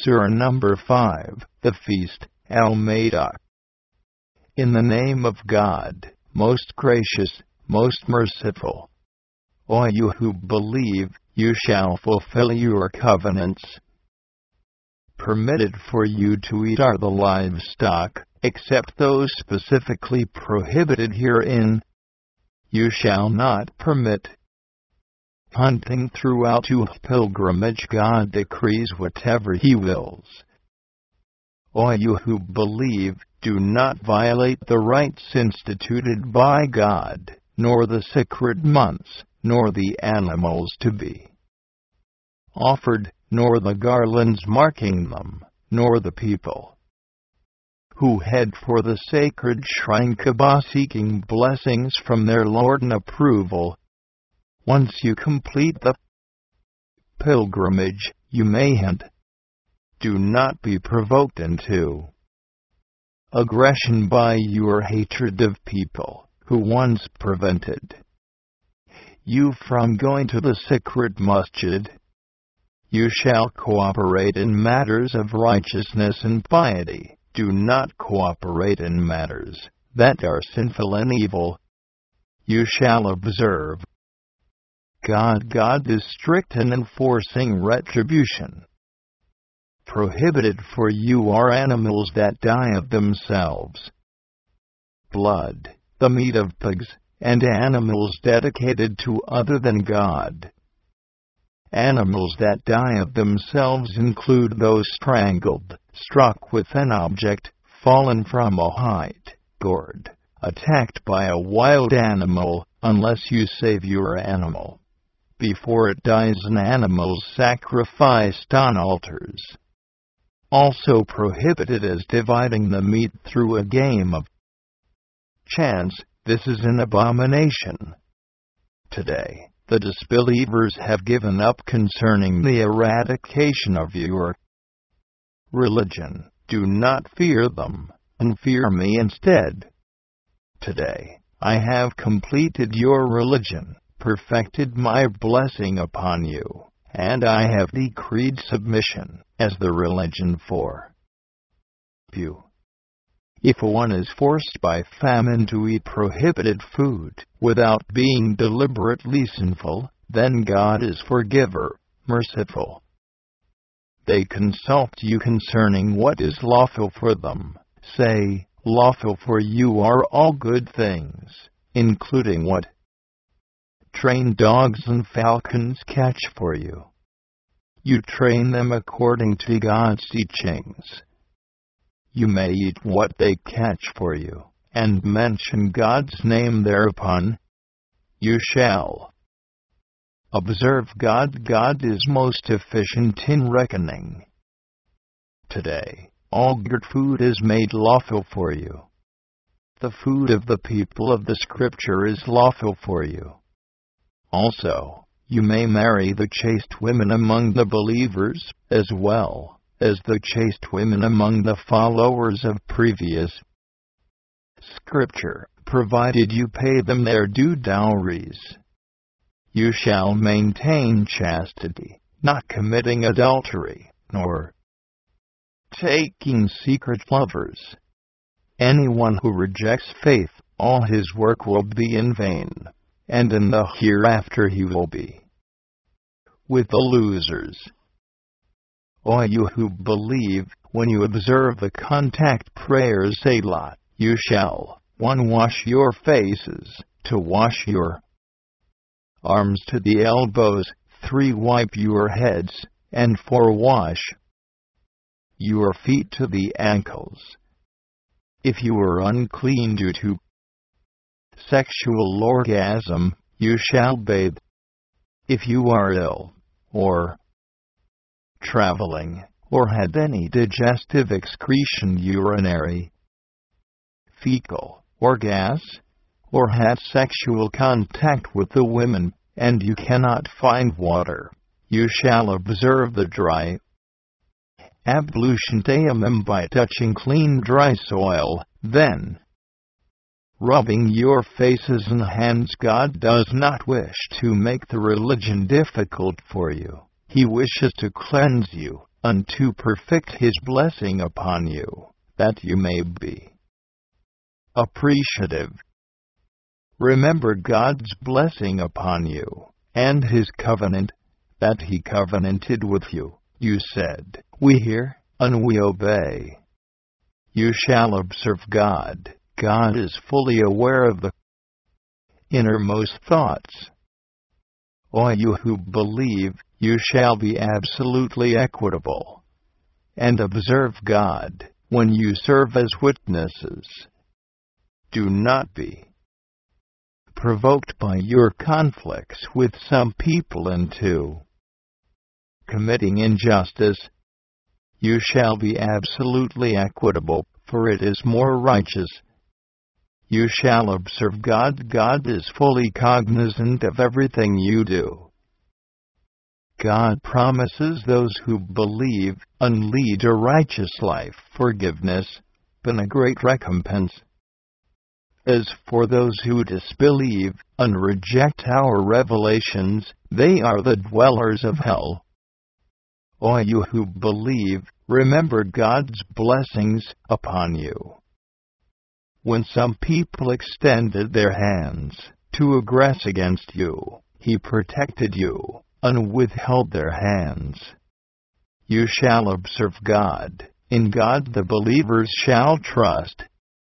Surah number 5, the Feast, Al-Maidah. In the name of God, most gracious, most merciful. O you who believe, you shall fulfill your covenants. Permitted for you to eat are the livestock, except those specifically prohibited herein. You shall not permit hunting throughout your pilgrimage. God decrees whatever He wills. O you who believe, do not violate the rites instituted by God, nor the sacred months, nor the animals to be offered, nor the garlands marking them, nor the people who head for the sacred shrine Kaaba seeking blessings from their Lord and approval. Once you complete the pilgrimage, you may hunt. Do not be provoked into aggression by your hatred of people who once prevented you from going to the sacred masjid. You shall cooperate in matters of righteousness and piety. Do not cooperate in matters that are sinful and evil. You shall observe God. God is strict in enforcing retribution. Prohibited for you are animals that die of themselves. Blood, the meat of pigs, and animals dedicated to other than God. Animals that die of themselves include those strangled, struck with an object, fallen from a height, gored, attacked by a wild animal, unless you save your animal before it dies, and animals sacrificed on altars. Also prohibited is dividing the meat through a game of chance. This is an abomination. Today, the disbelievers have given up concerning the eradication of your religion. Do not fear them, and fear me instead. Today, I have completed your religion, perfected my blessing upon you, and I have decreed submission as the religion for you. If one is forced by famine to eat prohibited food, without being deliberately sinful, then God is forgiver, merciful. They consult you concerning what is lawful for them. Say, lawful for you are all good things, including what trained dogs and falcons catch for you. You train them according to God's teachings. You may eat what they catch for you, and mention God's name thereupon. You shall observe God. God is most efficient in reckoning. Today, all good food is made lawful for you. The food of the people of the Scripture is lawful for you. Also, you may marry the chaste women among the believers, as well as the chaste women among the followers of previous Scripture, provided you pay them their due dowries. You shall maintain chastity, not committing adultery, nor taking secret lovers. Anyone who rejects faith, all his work will be in vain, and in the hereafter he will be with the losers. O you who believe, when you observe the contact prayers Salat, you shall 1. Wash your faces, 2. Wash your arms to the elbows, 3. Wipe your heads, and 4. Wash your feet to the ankles. If you are unclean due to sexual orgasm, you shall bathe. If you are ill, or traveling, or had any digestive excretion, urinary, fecal, or gas, or had sexual contact with the women, and you cannot find water, you shall observe the dry ablution tayammum by touching clean dry soil, then rubbing your faces and hands. God does not wish to make the religion difficult for you. He wishes to cleanse you, and to perfect His blessing upon you, that you may be appreciative. Remember God's blessing upon you, and His covenant, that He covenanted with you. You said, "We hear, and we obey." You shall observe God. God is fully aware of the innermost thoughts. O you who believe, you shall be absolutely equitable, and observe God when you serve as witnesses. Do not be provoked by your conflicts with some people into committing injustice. You shall be absolutely equitable, for it is more righteous. You shall observe God. God is fully cognizant of everything you do. God promises those who believe and lead a righteous life forgiveness, and a great recompense. As for those who disbelieve and reject our revelations, they are the dwellers of hell. O you who believe, remember God's blessings upon you. When some people extended their hands to aggress against you, He protected you and withheld their hands. You shall observe God. In God the believers shall trust.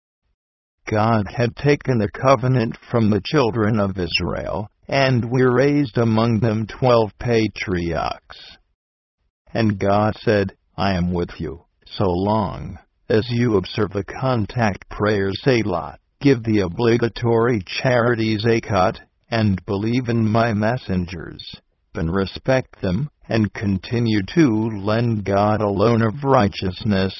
God had taken a covenant from the children of Israel, and we raised among them 12 patriarchs. And God said, "I am with you, so long as you observe the contact prayers Selah, give the obligatory charities Zakat, and believe in my messengers, and respect them, and continue to lend God a loan of righteousness.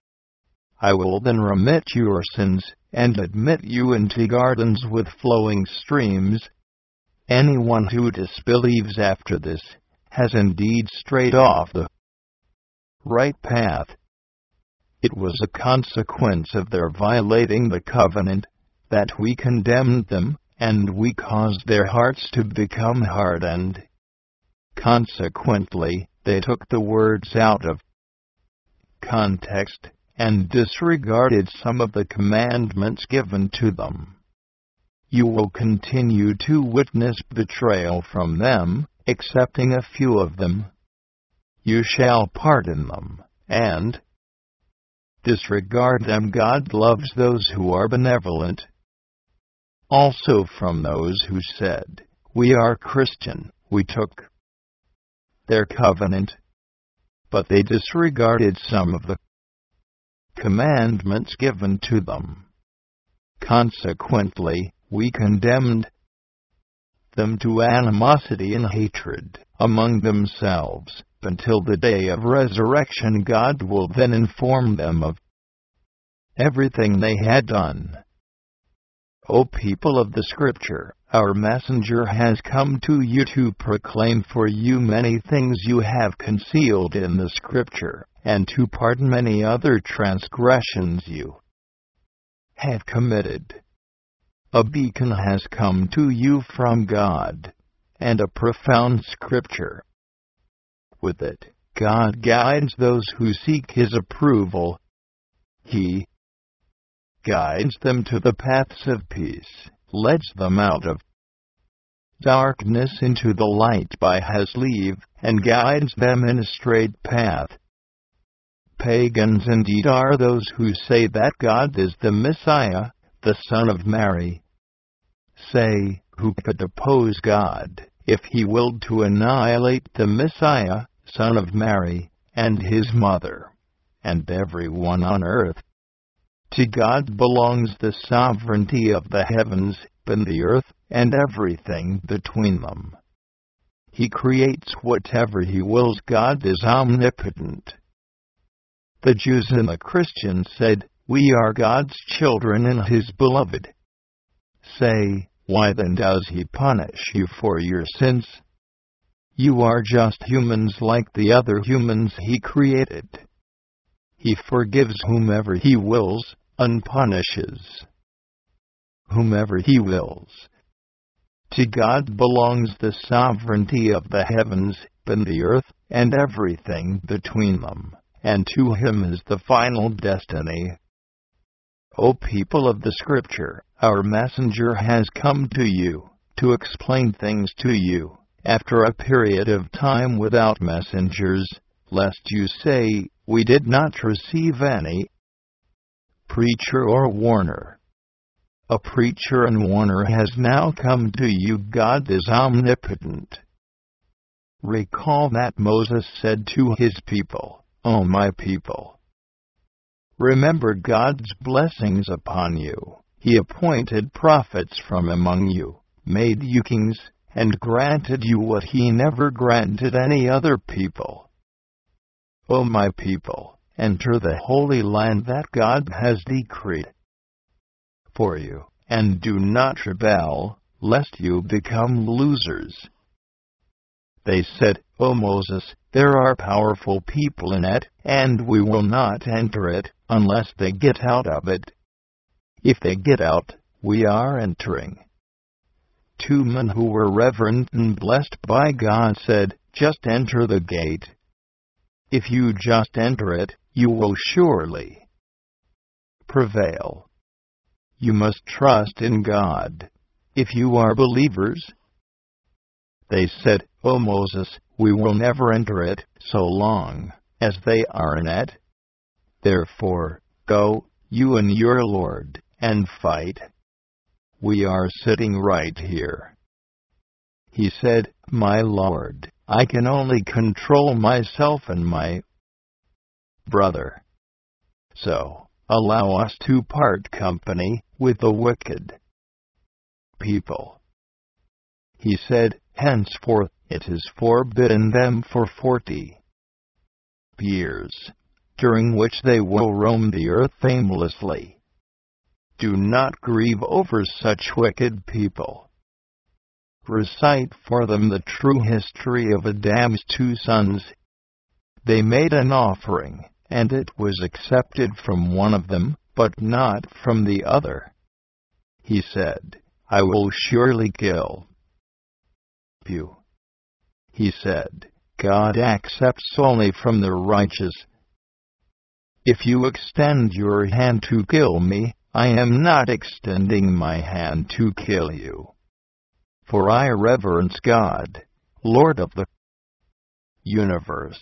I will then remit your sins, and admit you into gardens with flowing streams." Anyone who disbelieves after this has indeed strayed off the right path. It was a consequence of their violating the covenant that we condemned them, and we caused their hearts to become hardened. Consequently, they took the words out of context and disregarded some of the commandments given to them. You will continue to witness betrayal from them, excepting a few of them. You shall pardon them, and disregard them. God loves those who are benevolent. Also from those who said, "We are Christian," we took their covenant, but they disregarded some of the commandments given to them. Consequently, we condemned them to animosity and hatred among themselves, until the day of resurrection. God will then inform them of everything they had done. O people of the Scripture, our messenger has come to you to proclaim for you many things you have concealed in the Scripture, and to pardon many other transgressions you have committed. A beacon has come to you from God, and a profound Scripture. With it, God guides those who seek His approval. He guides them to the paths of peace, leads them out of darkness into the light by His leave, and guides them in a straight path. Pagans indeed are those who say that God is the Messiah, the Son of Mary. Say, who could oppose God, if He willed to annihilate the Messiah, Son of Mary, and His mother, and everyone on earth? To God belongs the sovereignty of the heavens and the earth, and everything between them. He creates whatever He wills. God is omnipotent. The Jews and the Christians said, "We are God's children and His beloved." Say, why then does He punish you for your sins? You are just humans like the other humans He created. He forgives whomever He wills, and punishes whomever He wills. To God belongs the sovereignty of the heavens and the earth, and everything between them, and to him is the final destiny. O people of the Scripture, our messenger has come to you, to explain things to you, after a period of time without messengers, lest you say, we did not receive any preacher or warner. A preacher and warner has now come to you. God is omnipotent. Recall that Moses said to his people, O my people, remember God's blessings upon you. He appointed prophets from among you, made you kings, and granted you what he never granted any other people. O my people, enter the holy land that God has decreed for you, and do not rebel, lest you become losers. They said, O Moses, there are powerful people in it, and we will not enter it, unless they get out of it. If they get out, we are entering. 2 men who were reverent and blessed by God said, just enter the gate. If you just enter it, you will surely prevail. You must trust in God, if you are believers. They said, O Moses, we will never enter it, so long as they are in it. Therefore, go, you and your Lord, and fight. We are sitting right here. He said, my Lord, I can only control myself and my brother. So, allow us to part company with the wicked people. He said, henceforth it is forbidden them for 40 years, during which they will roam the earth aimlessly. Do not grieve over such wicked people. Recite for them the true history of Adam's 2 sons. They made an offering, and it was accepted from one of them, but not from the other. He said, I will surely kill you. He said, God accepts only from the righteous. If you extend your hand to kill me, I am not extending my hand to kill you. For I reverence God, Lord of the universe.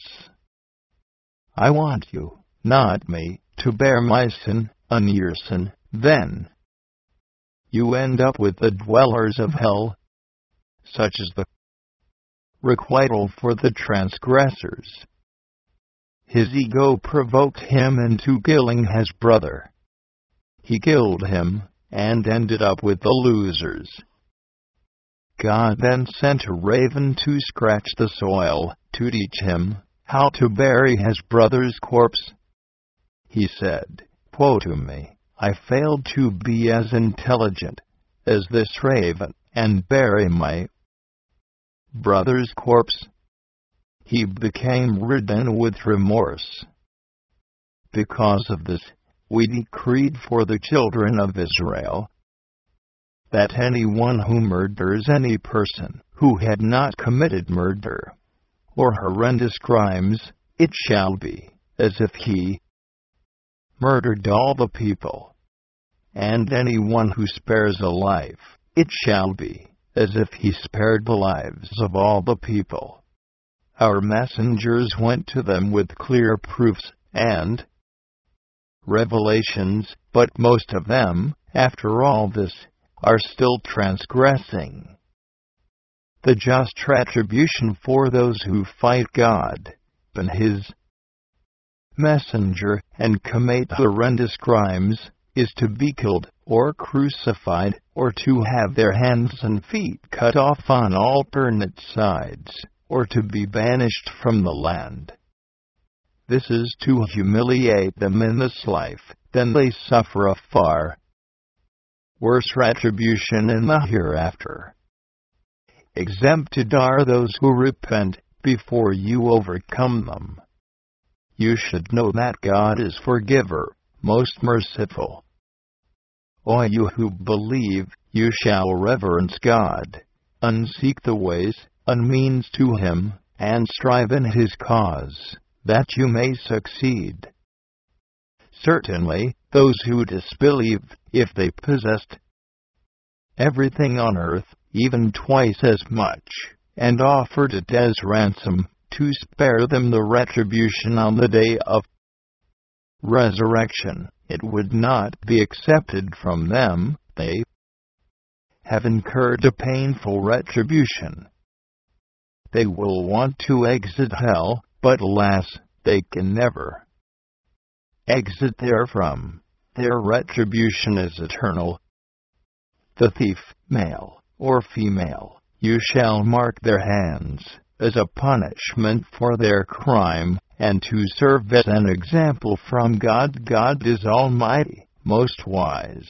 I want you, not me, to bear my sin, and your sin. Then you end up with the dwellers of hell. Such is the requital for the transgressors. His ego provoked him into killing his brother. He killed him, and ended up with the losers. God then sent a raven to scratch the soil, to teach him how to bury his brother's corpse. He said, woe to me, I failed to be as intelligent as this raven, and bury my brother's corpse. He became ridden with remorse. Because of this, we decreed for the children of Israel that anyone who murders any person who had not committed murder or horrendous crimes, it shall be as if he murdered all the people. And anyone who spares a life, it shall be as if he spared the lives of all the people. Our messengers went to them with clear proofs and revelations, but most of them, after all this, are still transgressing. The just retribution for those who fight God and His messenger and commit horrendous crimes is to be killed, or crucified, or to have their hands and feet cut off on alternate sides, or to be banished from the land. This is to humiliate them in this life, then they suffer a far worse retribution in the hereafter. Exempted are those who repent before you overcome them. You should know that God is forgiver, most merciful. O you who believe, you shall reverence God, and seek the ways and means to Him, and strive in his cause, that you may succeed. Certainly, those who disbelieve, if they possessed everything on earth, even twice as much, and offered it as ransom, to spare them the retribution on the day of resurrection, it would not be accepted from them. They have incurred a painful retribution. They will want to exit hell, but alas, they can never exit therefrom. Their retribution is eternal. The thief, male or female, you shall mark their hands, as a punishment for their crime, and to serve as an example from God. God is almighty, most wise.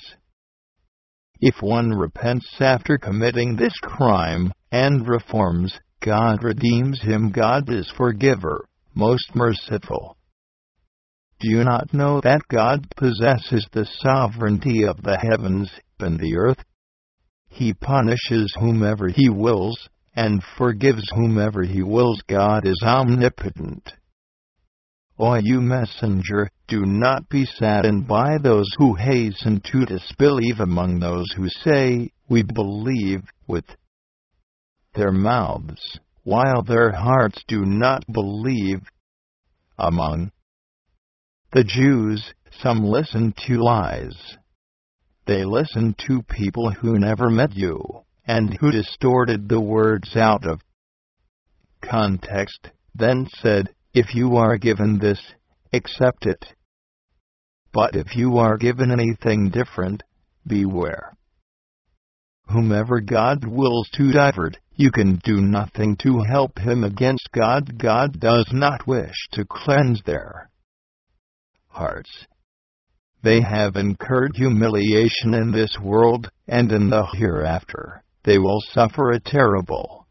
If one repents after committing this crime, and reforms, God redeems him. God is forgiver, most merciful. Do you not know that God possesses the sovereignty of the heavens and the earth? He punishes whomever he wills, and forgives whomever he wills. God is omnipotent. O you messenger, do not be saddened by those who hasten to disbelieve among those who say, we believe, with their mouths, while their hearts do not believe. Among the Jews, some listen to lies. They listen to people who never met you, and who distorted the words out of context, then said, if you are given this, accept it. But if you are given anything different, beware. Whomever God wills to divert, you can do nothing to help him against God. God does not wish to cleanse their hearts. They have incurred humiliation in this world, and in the hereafter, they will suffer a terrible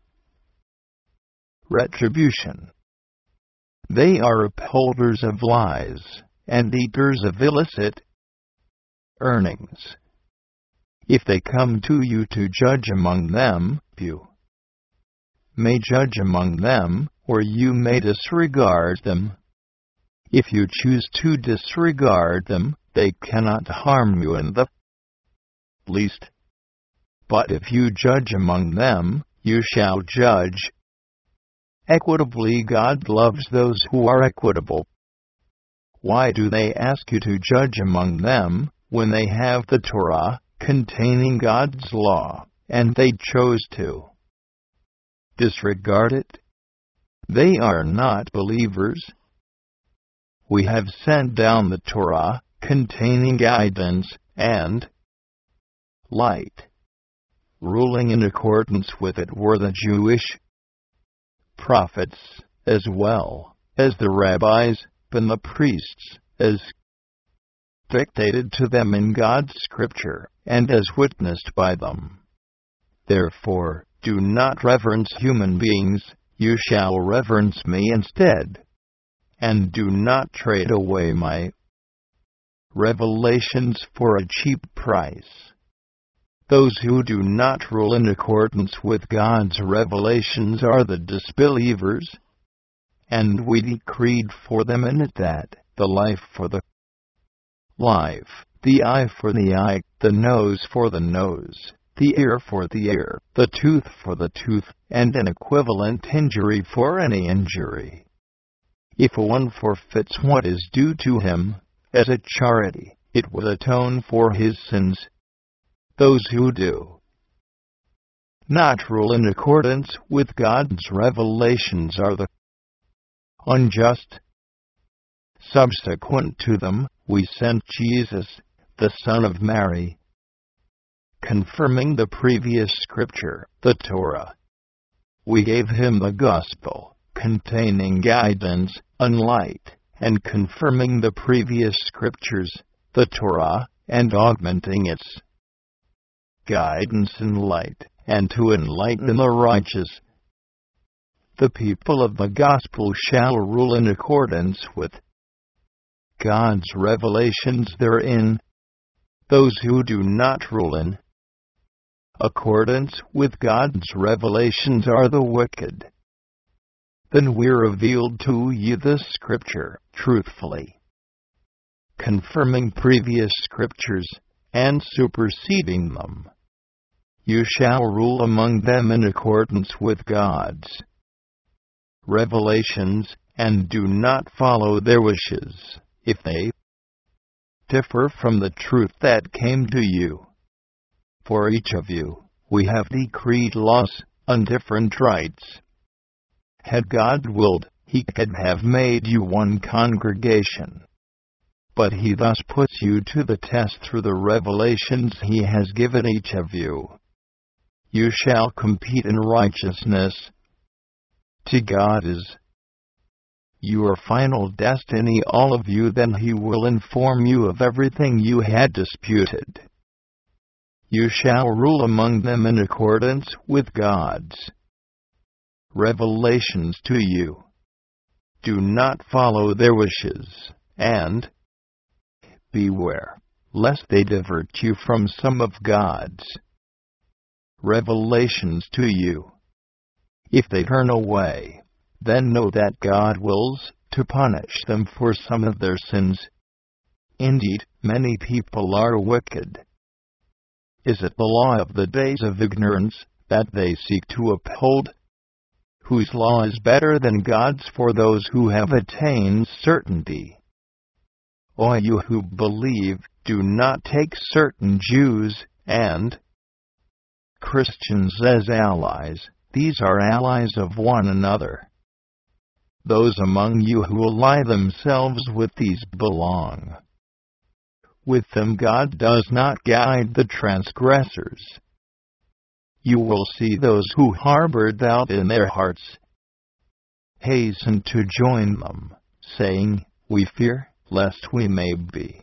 retribution. They are upholders of lies, and eaters of illicit earnings. If they come to you to judge among them, you may judge among them, or you may disregard them. If you choose to disregard them, they cannot harm you in the least. But if you judge among them, you shall judge equitably. God loves those who are equitable. Why do they ask you to judge among them, when they have the Torah, containing God's law, and they chose to disregard it? They are not believers. We have sent down the Torah, containing guidance and light. Ruling in accordance with it were the Jewish prophets, as well as the rabbis and the priests, as dictated to them in God's scripture, and as witnessed by them. Therefore, do not reverence human beings, you shall reverence me instead. And do not trade away my revelations for a cheap price. Those who do not rule in accordance with God's revelations are the disbelievers. And we decreed for them in it that the life for the life, the eye for the eye, the nose for the nose, the ear for the ear, the tooth for the tooth, and an equivalent injury for any injury. If one forfeits what is due to him, as a charity, it will atone for his sins. Those who do not rule in accordance with God's revelations are the unjust. Subsequent to them, we sent Jesus, the Son of Mary, confirming the previous scripture, the Torah. We gave him the gospel, containing guidance and light, and confirming the previous scriptures, the Torah, and augmenting its guidance and light, and to enlighten the righteous. The people of the gospel shall rule in accordance with God's revelations therein. Those who do not rule in accordance with God's revelations are the wicked. Then we revealed to you the Scripture truthfully, confirming previous Scriptures and superseding them. You shall rule among them in accordance with God's revelations, and do not follow their wishes, if they differ from the truth that came to you. For each of you, we have decreed laws on different rights. Had God willed, He could have made you one congregation. But He thus puts you to the test through the revelations He has given each of you. You shall compete in righteousness. To God is your final destiny, all of you. Then He will inform you of everything you had disputed. You shall rule among them in accordance with God's revelations to you. Do not follow their wishes, and beware, lest they divert you from some of God's revelations to you. If they turn away, then know that God wills to punish them for some of their sins. Indeed, many people are wicked. Is it the law of the days of ignorance that they seek to uphold? Whose law is better than God's for those who have attained certainty? O you who believe, do not take certain Jews and Christians as allies. These are allies of one another. Those among you who ally themselves with these belong with them. God does not guide the transgressors. You will see those who harbor doubt in their hearts hasten to join them, saying, We fear, lest we may be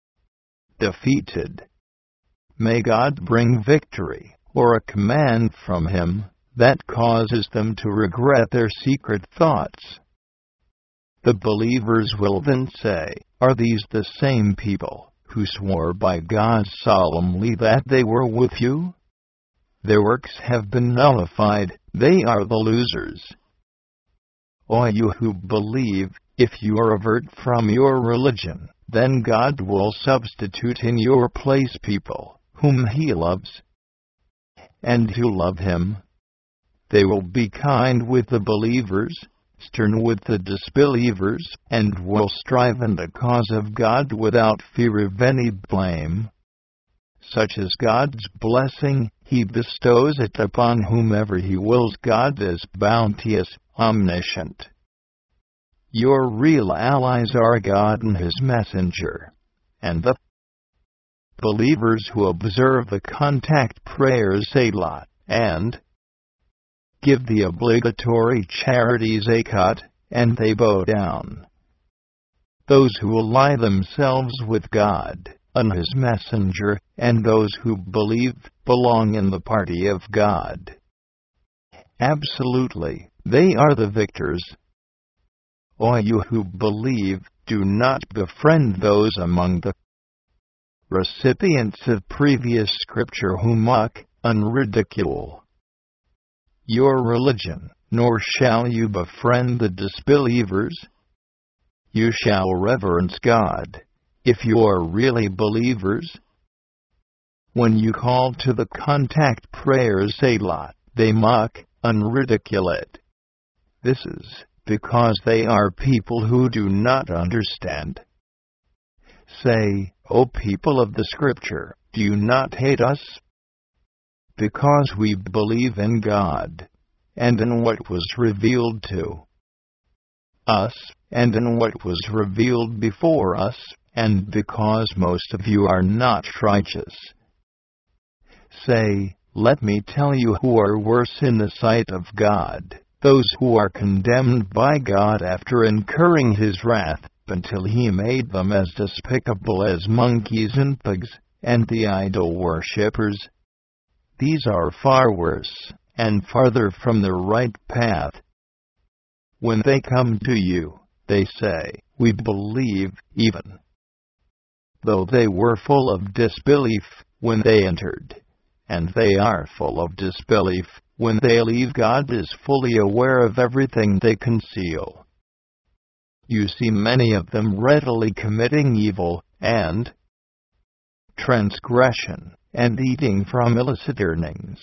defeated. May God bring victory, or a command from Him that causes them to regret their secret thoughts. The believers will then say, Are these the same people who swore by God solemnly that they were with you? Their works have been nullified, they are the losers. O you who believe, if you revert from your religion, then God will substitute in your place people whom He loves, and who love Him. They will be kind with the believers, stern with the disbelievers, and will strive in the cause of God without fear of any blame. Such is God's blessing, He bestows it upon whomever He wills. God is bounteous, omniscient. Your real allies are God and His messenger, and the believers who observe the contact prayers Selah, and give the obligatory charities zakat, and they bow down. Those who ally themselves with God and His messenger, and those who believe, belong in the party of God. Absolutely, they are the victors. O you who believe, do not befriend those among the recipients of previous Scripture who mock and ridicule your religion, nor shall you befriend the disbelievers. You shall reverence God, if you are really believers. When you call to the contact prayers Selah, they mock and ridicule it. This is because they are people who do not understand. Say, O people of the Scripture, do you not hate us? Because we believe in God, and in what was revealed to us, and in what was revealed before us, and because most of you are not righteous. Say, let me tell you who are worse in the sight of God, those who are condemned by God after incurring His wrath, until He made them as despicable as monkeys and pigs, and the idol worshippers. These are far worse, and farther from the right path. When they come to you, they say, We believe, even though they were full of disbelief when they entered, and they are full of disbelief when they leave, God is fully aware of everything they conceal. You see many of them readily committing evil and transgression, and eating from illicit earnings.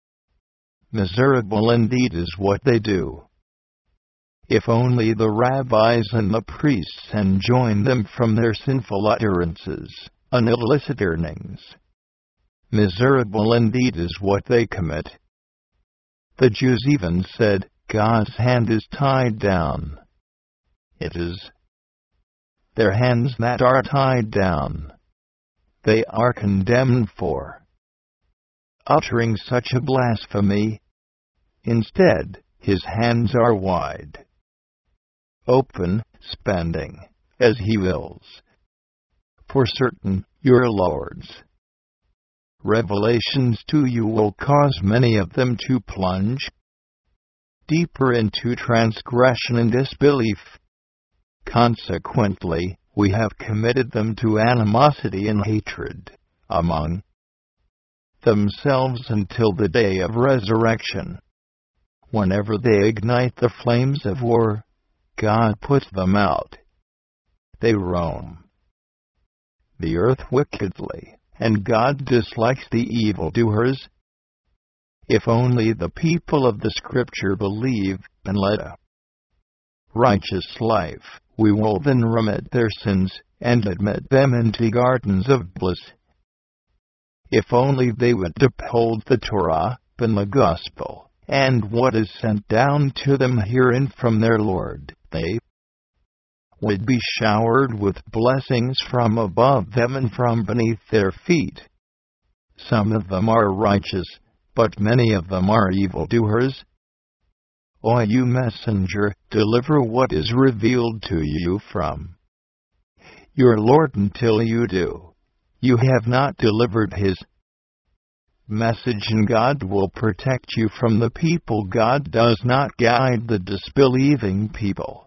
Miserable indeed is what they do. If only the rabbis and the priests enjoin them from their sinful utterances and illicit earnings. Miserable indeed is what they commit. The Jews even said, God's hand is tied down. It is their hands that are tied down. They are condemned for uttering such a blasphemy. Instead, his hands are wide open, spending as he wills. For certain, your lords' revelations to you will cause many of them to plunge deeper into transgression and disbelief. Consequently, we have committed them to animosity and hatred among themselves until the day of resurrection. Whenever they ignite the flames of war, God puts them out. They roam the earth wickedly, and God dislikes the evildoers. If only the people of the Scripture believe and led a righteous life, we will then remit their sins and admit them into gardens of bliss. If only they would uphold the Torah and the Gospel, and what is sent down to them herein from their Lord, they would be showered with blessings from above them and from beneath their feet. Some of them are righteous, but many of them are evildoers. O you messenger, deliver what is revealed to you from your Lord until you do. You have not delivered his message, and God will protect you from the people. God does not guide the disbelieving people.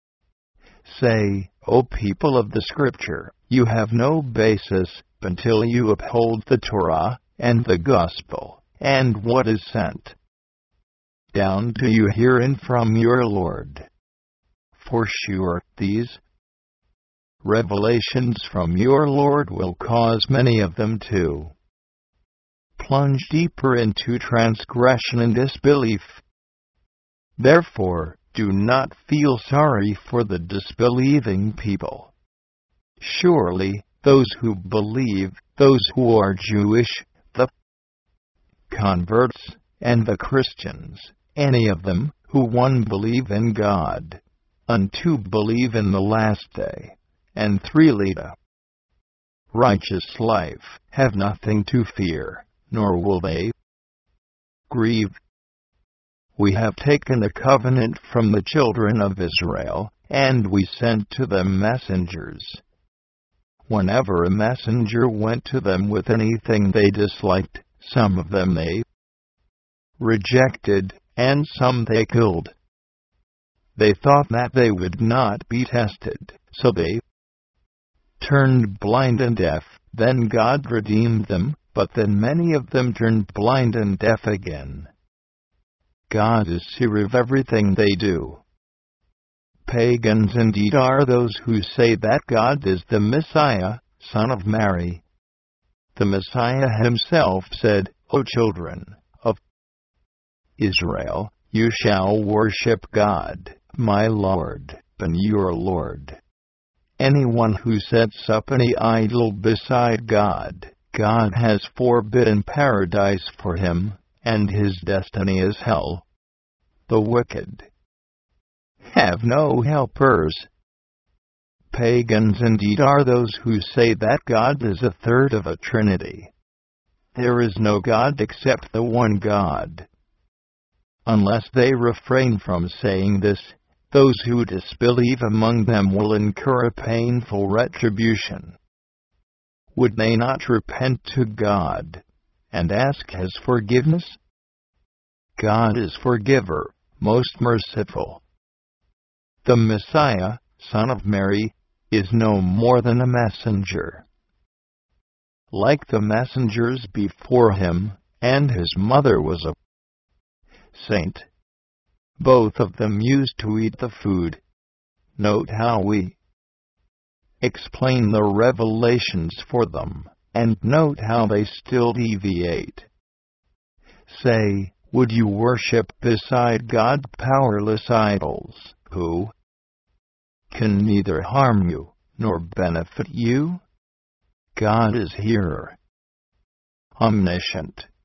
Say, O people of the Scripture, you have no basis until you uphold the Torah and the Gospel, and what is sent down to you herein from your Lord. For sure, these revelations from your Lord will cause many of them to plunge deeper into transgression and disbelief. Therefore, do not feel sorry for the disbelieving people. Surely, those who believe, those who are Jewish, the converts, and the Christians, any of them, who one believe in God, and two believe in the last day, and three lead a righteous life, have nothing to fear, nor will they grieve. We have taken a covenant from the children of Israel, and we sent to them messengers. Whenever a messenger went to them with anything they disliked, some of them they rejected, and some they killed. They thought that they would not be tested, so they turned blind and deaf. Then God redeemed them, but then many of them turned blind and deaf again. God is seer of everything they do. Pagans indeed are those who say that God is the Messiah, son of Mary. The Messiah himself said, O children of Israel, you shall worship God, my Lord, and your Lord. Anyone who sets up any idol beside God, God has forbidden paradise for him, and his destiny is hell. The wicked have no helpers. Pagans indeed are those who say that God is a third of a trinity. There is no God except the one God. Unless they refrain from saying this, those who disbelieve among them will incur a painful retribution. Would they not repent to God and ask his forgiveness? God is forgiver, most merciful. The Messiah, son of Mary, is no more than a messenger, like the messengers before him, and his mother was a saint. Both of them used to eat the food. Note how we explain the revelations for them, and note how they still deviate. Say, would you worship beside God powerless idols, who can neither harm you nor benefit you? God is hearer, omniscient.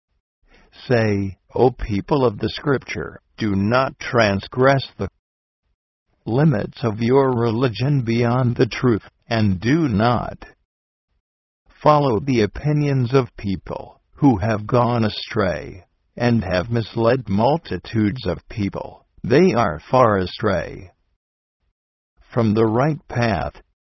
Say, O people of the Scripture, do not transgress the limits of your religion beyond the truth, and do not follow the opinions of people who have gone astray, and have misled multitudes of people. They are far astray from the right path.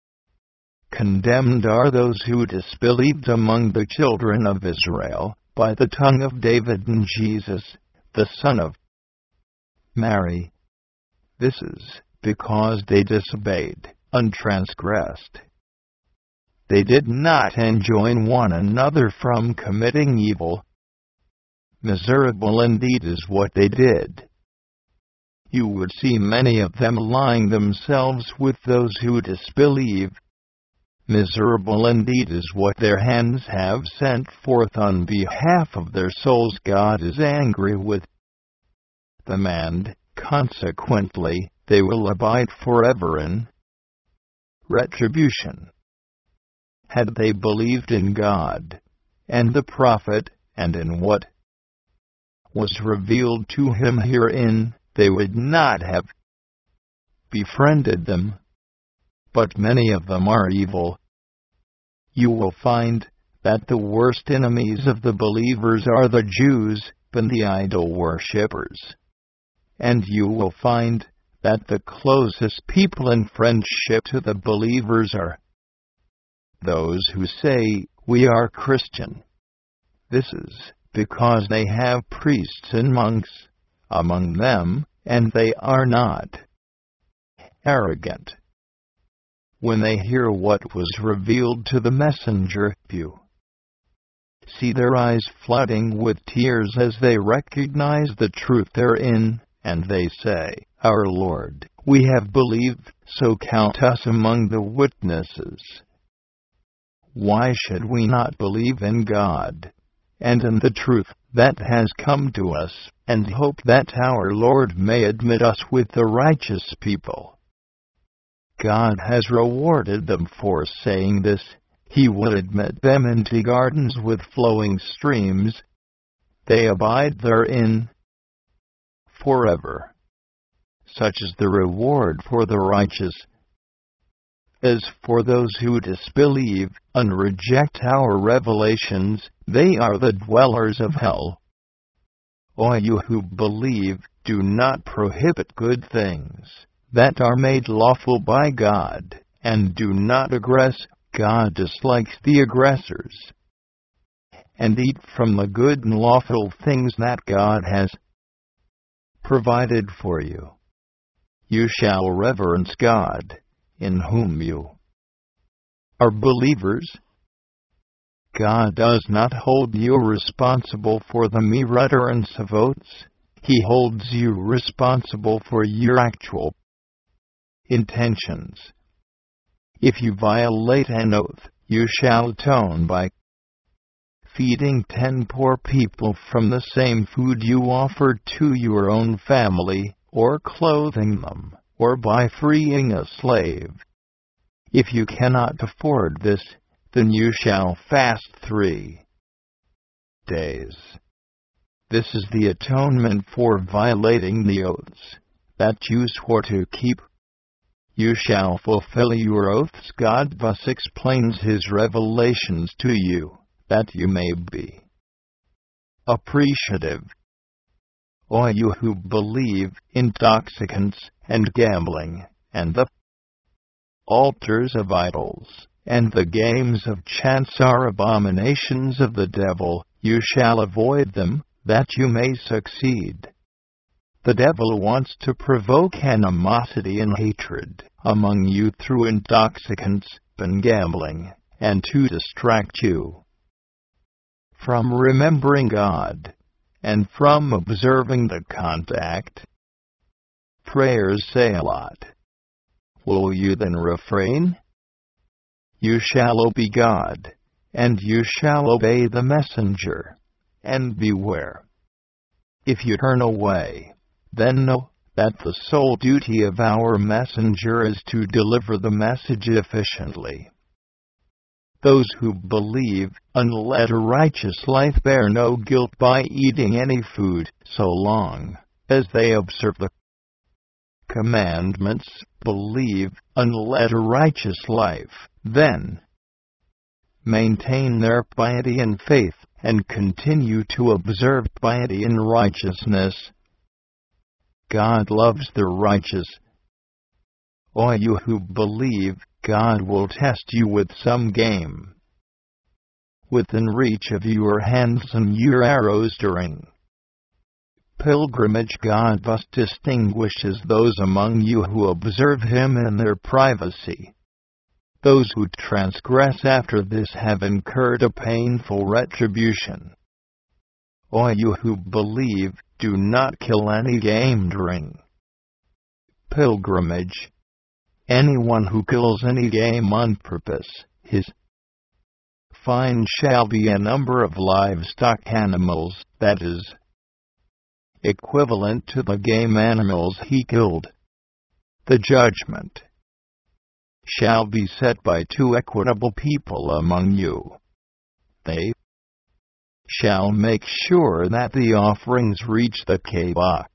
Condemned are those who disbelieved among the children of Israel, by the tongue of David and Jesus, the son of Mary. This is because they disobeyed, and transgressed. They did not enjoin one another from committing evil. Miserable indeed is what they did. You would see many of them allying themselves with those who disbelieve. Miserable indeed is what their hands have sent forth on behalf of their souls. God is angry with them, and, consequently, they will abide forever in retribution. Had they believed in God and the prophet, and in what was revealed to him herein, they would not have befriended them. But many of them are evil. You will find that the worst enemies of the believers are the Jews and the idol worshippers. And you will find that the closest people in friendship to the believers are those who say, "We are Christian." This is because they have priests and monks among them, and they are not arrogant. When they hear what was revealed to the messenger, you see their eyes flooding with tears as they recognize the truth therein, and they say, "Our Lord, we have believed, so count us among the witnesses." Why should we not believe in God and in the truth that has come to us, and hope that our Lord may admit us with the righteous people? God has rewarded them for saying this. He will admit them into gardens with flowing streams. They abide therein forever. Such is the reward for the righteous. As for those who disbelieve and reject our revelations, they are the dwellers of hell. O you who believe, do not prohibit good things that are made lawful by God, and do not aggress. God dislikes the aggressors. And eat from the good and lawful things that God has provided for you. You shall reverence God, in whom you are believers. God does not hold you responsible for the mere utterance of oaths. He holds you responsible for your actual intentions. If you violate an oath, you shall atone by feeding 10 poor people from the same food you offered to your own family, or clothing them, or by freeing a slave. If you cannot afford this, then you shall fast 3 days. This is the atonement for violating the oaths that you swore to keep. You shall fulfill your oaths. God thus explains his revelations to you, that you may be appreciative. O you who believe, intoxicants, and gambling, and the altars of idols, and the games of chance are abominations of the devil. You shall avoid them, that you may succeed. The devil wants to provoke animosity and hatred among you through intoxicants and gambling, and to distract you from remembering God, and from observing the contact. Prayers Selah. Will you then refrain? You shall obey God, and you shall obey the messenger, and beware. If you turn away, then know that the sole duty of our messenger is to deliver the message efficiently. Those who believe and lead a righteous life bear no guilt by eating any food, so long as they observe the commandments, believe and lead a righteous life, then maintain their piety and faith, and continue to observe piety and righteousness. God loves the righteous. O you who believe, God will test you with some game within reach of your hands and your arrows during pilgrimage. God thus distinguishes those among you who observe Him in their privacy. Those who transgress after this have incurred a painful retribution. O you who believe, do not kill any game during pilgrimage. Anyone who kills any game on purpose, his fine shall be a number of livestock animals, that is, equivalent to the game animals he killed. The judgment shall be set by 2 equitable people among you. They shall make sure that the offerings reach the Kaaba.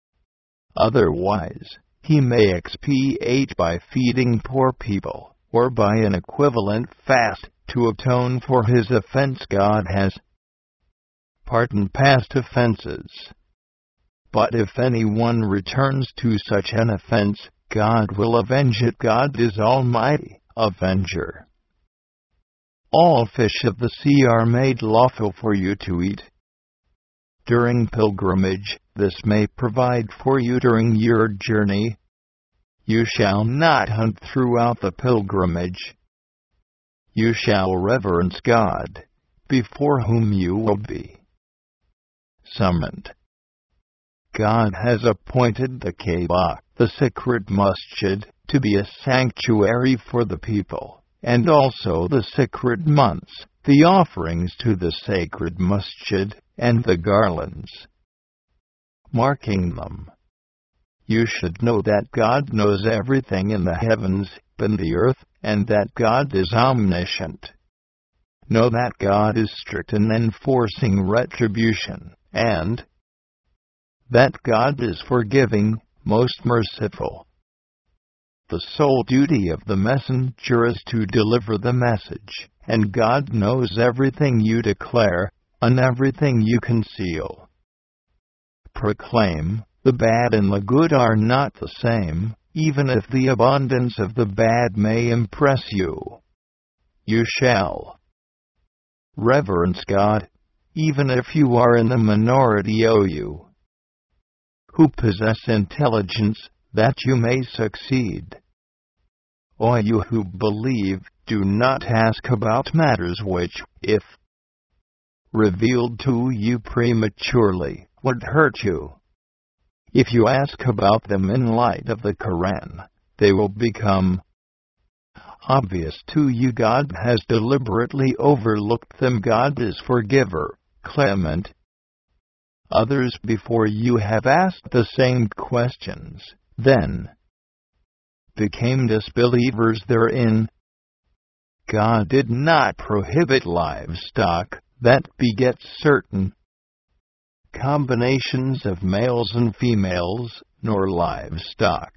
Otherwise, he may expiate by feeding poor people, or by an equivalent fast, to atone for his offense. God has pardoned past offenses. But if anyone returns to such an offense, God will avenge it. God is Almighty, Avenger. All fish of the sea are made lawful for you to eat during pilgrimage. This may provide for you during your journey. You shall not hunt throughout the pilgrimage. You shall reverence God, before whom you will be summoned. God has appointed the Kaaba, the sacred masjid, to be a sanctuary for the people, and also the sacred months, the offerings to the sacred masjid, and the garlands marking them. You should know that God knows everything in the heavens and the earth, and that God is omniscient. Know that God is strict in enforcing retribution, and that God is forgiving, most merciful. The sole duty of the messenger is to deliver the message, and God knows everything you declare, and everything you conceal. Proclaim, the bad and the good are not the same, even if the abundance of the bad may impress you. You shall reverence God, even if you are in the minority. O you who possess intelligence, that you may succeed. O you who believe, do not ask about matters which, if revealed to you prematurely, would hurt you. If you ask about them in light of the Quran, they will become obvious to you. God has deliberately overlooked them. God is forgiver, clement. Others before you have asked the same questions, then became disbelievers therein. God did not prohibit livestock that begets certain combinations of males and females, nor livestock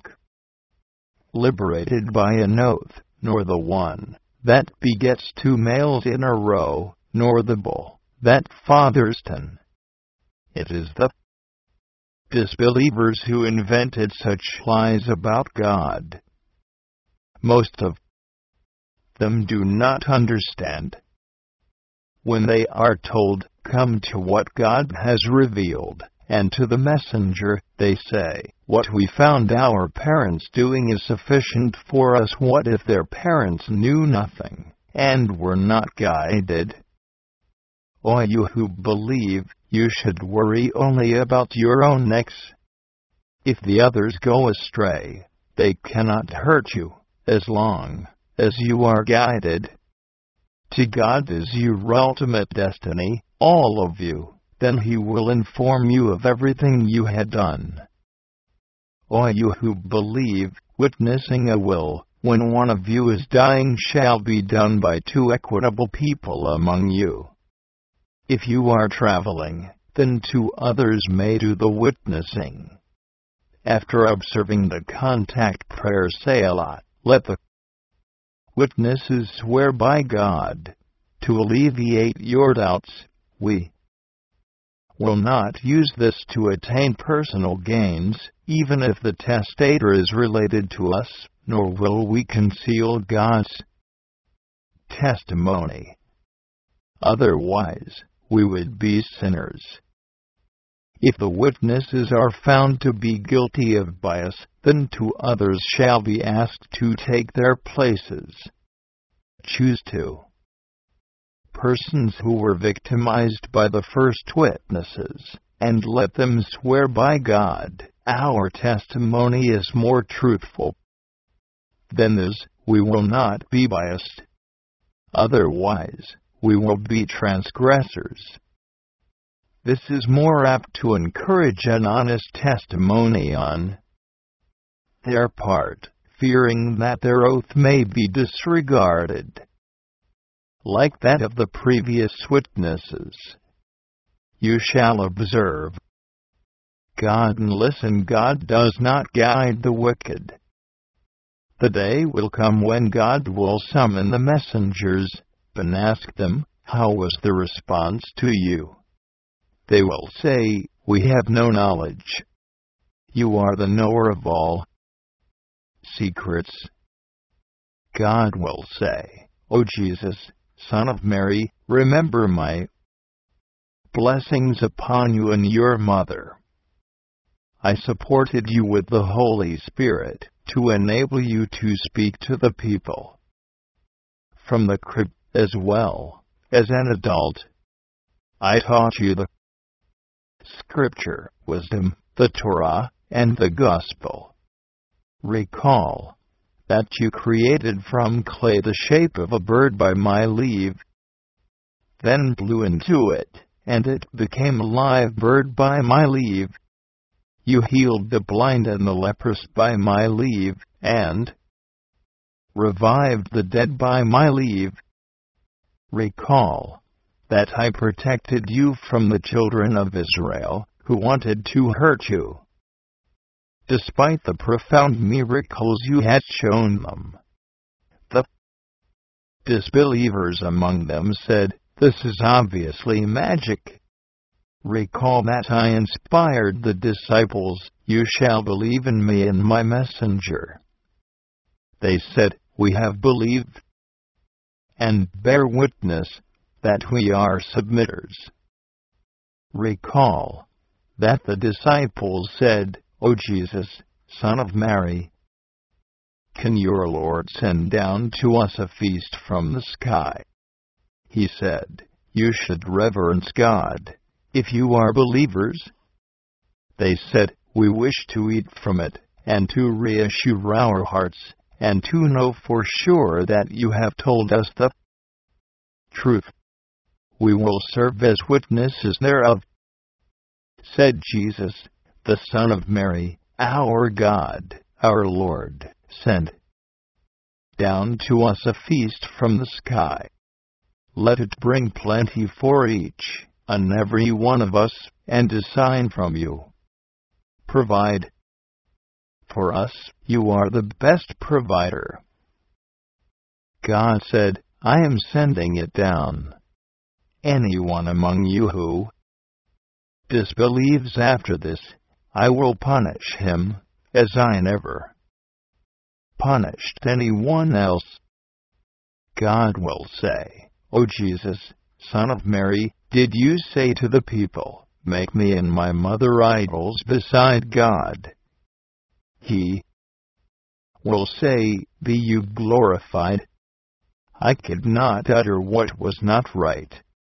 liberated by an oath, nor the one that begets 2 males in a row, nor the bull that fathers 10. It is the disbelievers who invented such lies about God. Most of them do not understand. When they are told, "Come to what God has revealed," and to the messenger, they say, "What we found our parents doing is sufficient for us." What if their parents knew nothing, and were not guided? O you who believe, you should worry only about your own necks. If the others go astray, they cannot hurt you, as long as you are guided. To God is your ultimate destiny, all of you, then He will inform you of everything you had done. O you who believe, witnessing a will, when one of you is dying, shall be done by two equitable people among you. If you are traveling, then two others may do the witnessing. After observing the contact prayer Selah, let the witnesses swear by God. To alleviate your doubts, we will not use this to attain personal gains, even if the testator is related to us, nor will we conceal God's testimony. Otherwise, we would be sinners. If the witnesses are found to be guilty of bias, then two others shall be asked to take their places. Choose two persons who were victimized by the first witnesses, and let them swear by God, our testimony is more truthful than theirs. We will not be biased. Otherwise, we will be transgressors. This is more apt to encourage an honest testimony on their part, fearing that their oath may be disregarded, like that of the previous witnesses. You shall observe God and listen. God does not guide the wicked. The day will come when God will summon the messengers, and ask them, how was the response to you? They will say, we have no knowledge. You are the knower of all secrets. God will say, O Jesus, Son of Mary, remember my blessings upon you and your mother. I supported you with the Holy Spirit, to enable you to speak to the people from the crib, as well as an adult. I taught you the Scripture, wisdom, the Torah, and the Gospel. Recall that you created from clay the shape of a bird by my leave, then blew into it, and it became a live bird by my leave. You healed the blind and the leprous by my leave, and revived the dead by my leave. Recall that I protected you from the children of Israel, who wanted to hurt you, despite the profound miracles you had shown them. The disbelievers among them said, this is obviously magic. Recall that I inspired the disciples, you shall believe in me and my messenger. They said, we have believed and bear witness that we are submitters. Recall that the disciples said, O Jesus, Son of Mary, can your Lord send down to us a feast from the sky? He said, you should reverence God, if you are believers. They said, we wish to eat from it, and to reassure our hearts, and to know for sure that you have told us the truth. We will serve as witnesses thereof. Said Jesus, the Son of Mary, our God, our Lord, send down to us a feast from the sky. Let it bring plenty for each and every one of us, and a sign from you. Provide for us, you are the best provider. God said, I am sending it down. Anyone among you who disbelieves after this, I will punish him, as I never punished anyone else. God will say, O Jesus, Son of Mary, did you say to the people, make me and my mother idols beside God? He will say, be you glorified. I could not utter what was not right.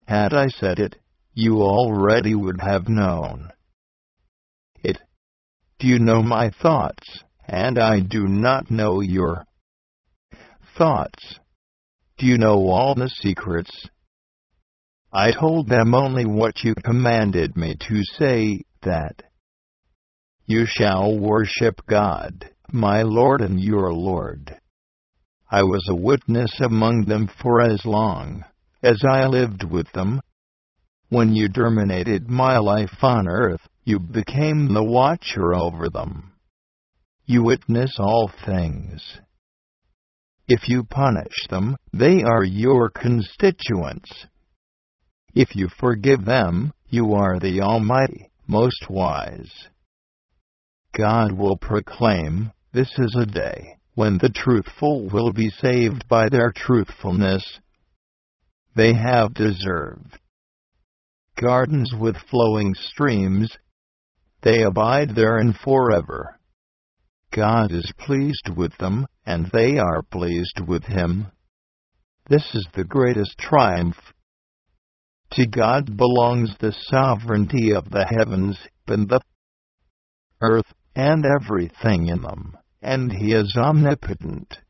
Had I said it, you already would have known it. Do you know my thoughts, and I do not know your thoughts? Do you know all the secrets? I told them only what you commanded me to say, that you shall worship God, my Lord and your Lord. I was a witness among them for as long as I lived with them. When you terminated my life on earth, you became the watcher over them. You witness all things. If you punish them, they are your constituents. If you forgive them, you are the Almighty, most wise. God will proclaim, "This is a day when the truthful will be saved by their truthfulness." They have deserved gardens with flowing streams. They abide therein forever. God is pleased with them, and they are pleased with him. This is the greatest triumph. To God belongs the sovereignty of the heavens and the earth, and everything in them, and he is omnipotent.